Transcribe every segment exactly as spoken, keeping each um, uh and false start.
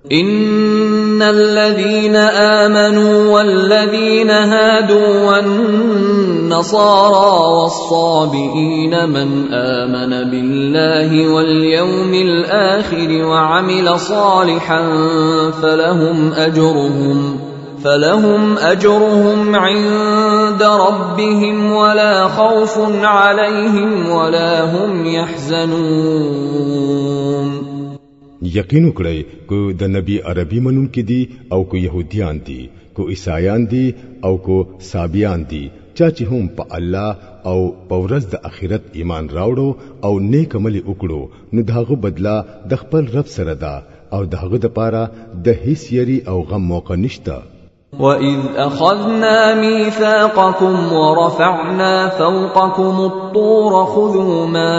إن الذين آمنوا والذين هادوا والنصارى والصابئين من آمن بالله واليوم الآخر وعمل صالحا فلهم أجرهم فلهم أجرهم عند ربهم ولا خوف عليهم ولا هم يحزنون. یقین وکړئ کو د نبی عربي منون کې دي او کو يهوديان دي کو عیسایان دي او کو صابیان دي چا چې هم په الله او په ورځ د آخرت ایمان راوړو او نیک عمل وکړو نو داغه بدلا د خپل رب سره ده او داغه د پاره د هیڅ یری او غم موقع نشته. وَإِذْ أَخَذْنَا مِيثَاقَكُمْ وَرَفَعْنَا فَوْقَكُمُ الطُّورَ خُذُوا مَا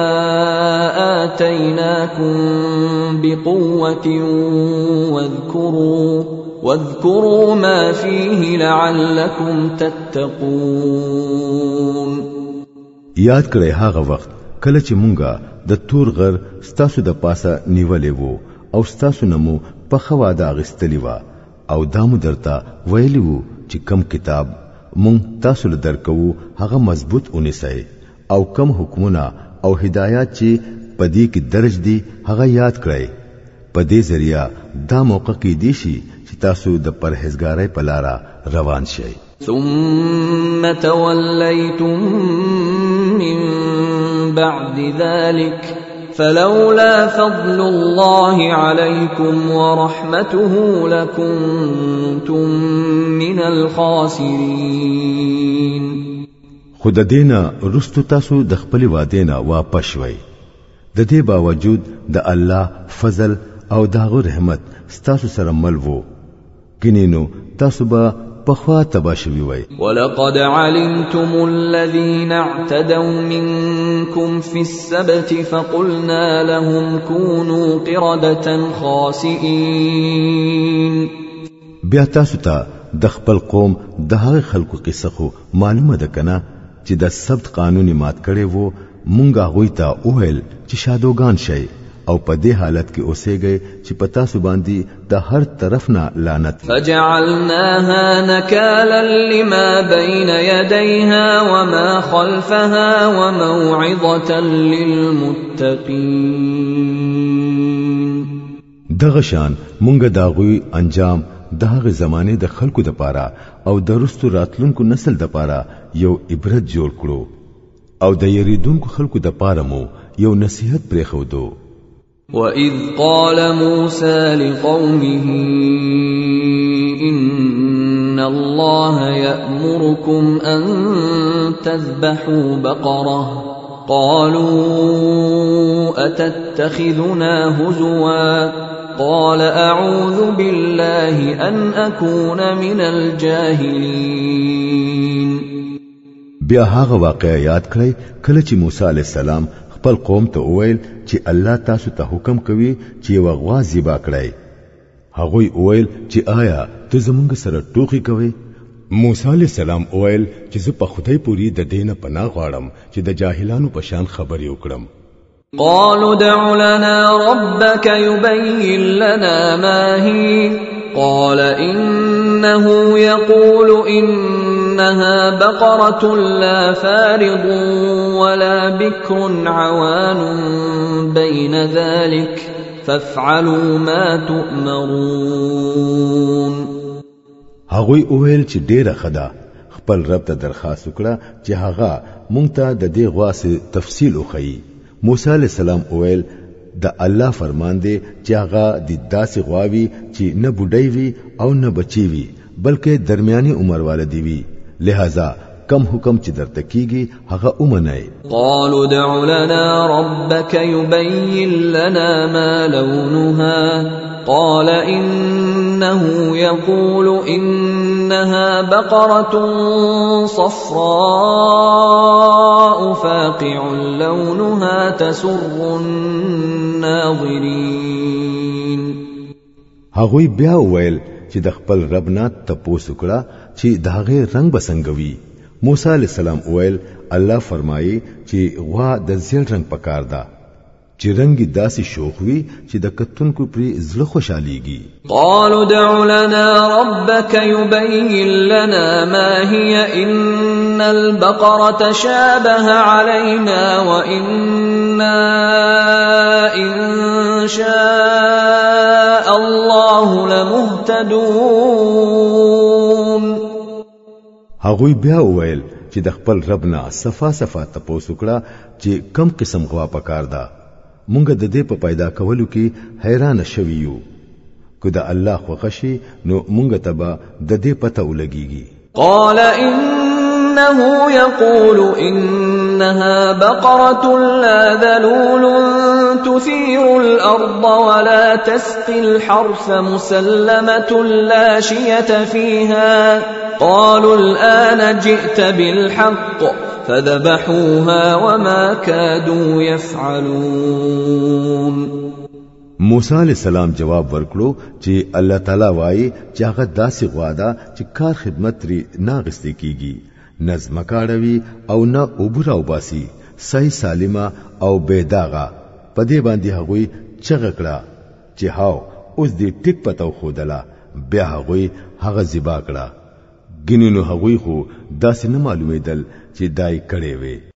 آتَيْنَاكُمْ بِقُوَّةٍ وَاذْكُرُوا وَاذْكُرُوا مَا فِيهِ لَعَلَّكُمْ تَتَّقُونَ. یاد کړئ هغه وخت کله چې مونږه د تور غر ستاسو د پاسه نیولې وو او ستاسو نمو په خوا دا غستلی و او دامو درته ویلی وو چې کم کتاب مونږ تاسو له درکو هغه مضبوط ونیسئ او کم حکمونه او هدایات چې پدې کې درج دي هغه یاد کړئ. په دې ذریعہ دا موقع کې دي شي چې تاسو د پرهیزګارۍ په لار روان شئ. ثم توليتم من بعد ذلك فلولا فضل الله عليكم ورحمته لكنتم من الخاسرين. خود دینا رستو تاسو د خپل وادینا واپس شوي. د دې باوجود د الله فضل او داغه رحمت ستاسو سره مل وو کینینو تاسو به پخوا تباشوي وي. ولقد علمتم الذين اعتدوا منكم في السبت فقلنا لهم كونوا قردة خاسئين. بیا تاسو ته د خپل قوم د هغه خلکو قصه خو معلومه ده کنه چې د سبت قانوني مات کړي وو مونږه غوي ته اوهل چې شادوغان شي او په دې حالت کې اوسېږي چې پتا سو باندې د هر طرف نه لعنت. فجعلناها نكالا لما بين يديها وما خلفها وموعظة للمتقين. دغه شان مونږه داغوي انجام دغه زمانه د خلکو د پاره او د رستو راتلونکو نسل د پاره یو عبرت جوړ کړو او د یریدونکو خلکو د پاره مو یو نصیحت پرې خو دو. وَإِذْ قَالَ مُوسَى لِقَوْمِهِ إِنَّ اللَّهَ يَأْمُرُكُمْ أَن تَذْبَحُوا بَقَرَةً قَالُوا أَتَتَّخِذُنَا هُزُوًا قَالَ أَعُوذُ بِاللَّهِ أَنْ أَكُونَ مِنَ الْجَاهِلِينَ. بیا هغه واقعیا یاد کړئ کله چې موسی علی السلام خپل قوم ته وویل چې الله تاسو ته حکم کوي چې یو غوا ذبح کړئ. هغه وویل چې آیا ته زمونږ سره ټوکی کوي؟ موسی علیہ السلام وویل چې زه په خدای پوری د دینه پناه غواړم چې د جاهلانو په شان خبرې وکړم. قالوا دع لنا ربك يبين لنا ما هي قال إنه يقول إنها بقرة لا فارض ولا بكر عوان بين ذلك فافعلوا ما تؤمرون. هغوی اویل چې ډیره خدا خپل رب ته درخواست وکړه چې هغه مونږ ته د دې غواسه تفصیل وخی. موسی علیہ السلام اویل د الله فرمان دی چې هغه د داسې غواوي چې نه بډای وي او نه بچي وي بلکې درمیاني عمر والدي وي، لہذا کم حکم چې درته کیږي هغه اومنای. قالوا دع لنا ربك يبين لنا ما لونها قال إنه يقول إنها بقرة صفراء فاقع لونها تسر الناظرين. هغوی بیا ویل چې د خپل رب نه تپوس وکړه چې داغه رنگ بسنګوي. موسی علیہ السلام ویل الله فرمایي چې غوا د زیړ رنگ پکار ده چې رنگي داسې شوق وي چې د کتونکو پرې زړه خوشاليږي. قالوا ادع لنا ربك يبين لنا ما هي إن البقرة شابه علينا وإنا إن شاء الله لمهتدون. هغوی بیا وویل چې د خپل رب نه صفا صفا تاسو کړه چې کم قسم غوا پکار ده. مونږ د دې په پیدا کولو کې حیران شویو. کو د الله خوښي نو مونږ ته به د دې پته ولګيږي. قال إنه يقول إنها بقرة لا ذلول تثير الأرض ولا تسقي الحرث مسلمة لا شية فيها. قالوا الآن جئت بالحق فذبحوها وما كادوا يفعلون. موسی علیہ السلام جواب ورکړو چې الله تعالی وایي چې هغه داسې غواده چې کار خدمت لري ناغستې کیږي، نظم کاروي او نه اوبرا وباسي، صحیح سالمه او بيداغه. په دې باندې هغوی چغه کړه چې هاو اوس دې ټیک پتو خودله. بیا هغوی هغه ذبح کړه. ګینې نو هغوی خو داسې نه معلومېدل چې دای کړي وي.